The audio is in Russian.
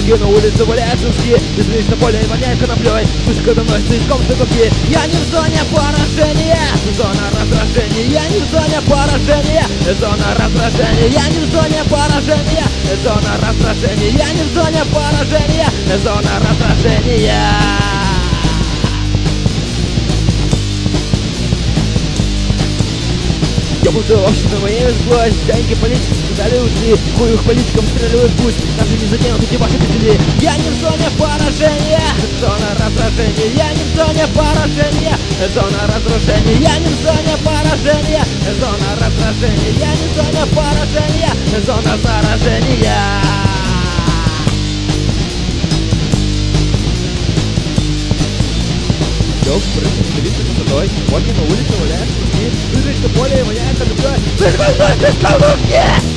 Чуваки на улице валяют шишки, бежишь на поле и воняет коноплей. Вспышка доносится из комнаты копьи. Я не в зоне поражения, зона раздражения. Я не в зоне поражения, зона раздражения. Я не в зоне поражения, зона раздражения. Я не в зоне поражения, зона раздражения. Ёбнутое общество моей злость, чайники политики сказали ушли, хуй их политикам стреляют пусть, наши не затянут эти ваши петли. Я не в зоне поражения, зона раздражения. Я не в зоне поражения, зона разрушения. Я не в зоне поражения, зона раздражения. Я не в зоне поражения, зона заражения. Лёг, прыгнет, стелится красотой. Вот на улице валяют куски. Бежишь на поле и воняет коноплёй. Слышь, мой, без колонки!